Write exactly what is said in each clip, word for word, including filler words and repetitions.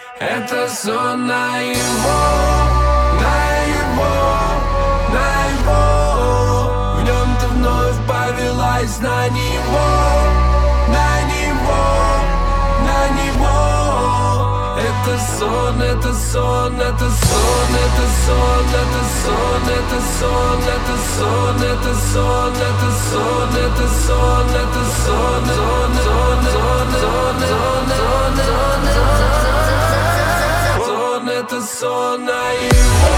Это сон на его, на его, на его. В нем ты вновь повелась на него, на него, на него. Это сон, это сон, это сон, это сон, это сон, это сон, это сон, это сон, это сон, это сон, это сон, сон, сон, сон, сон, сон, сон, сон, сон, это сон на его.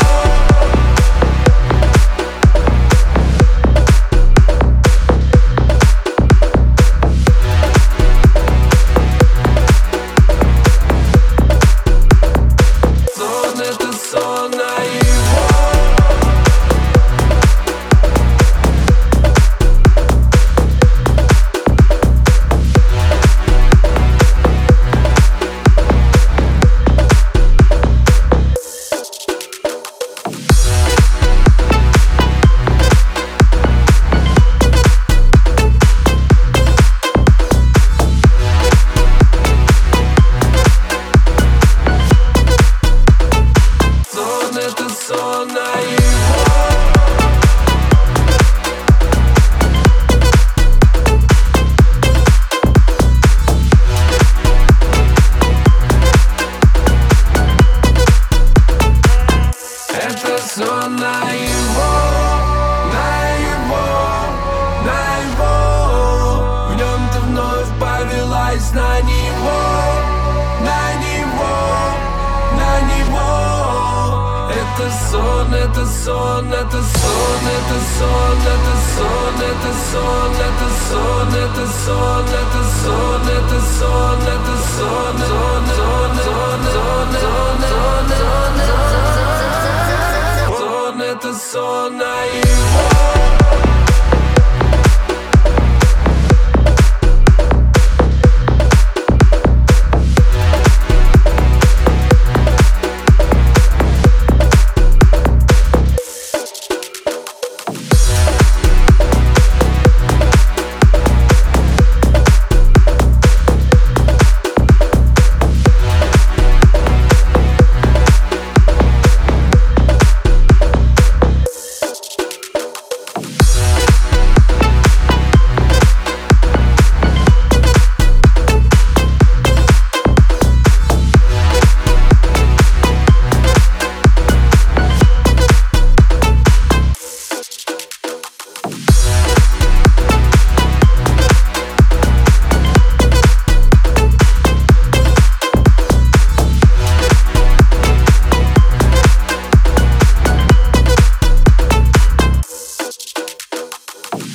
Сон на его, на его, на его. В нем ты вновь повелась на него, на него, на него. Это сон, это сон, это сон, это сон, это сон, это сон, это сон, это сон, это сон, это сон, это сон, сон, сон, сон.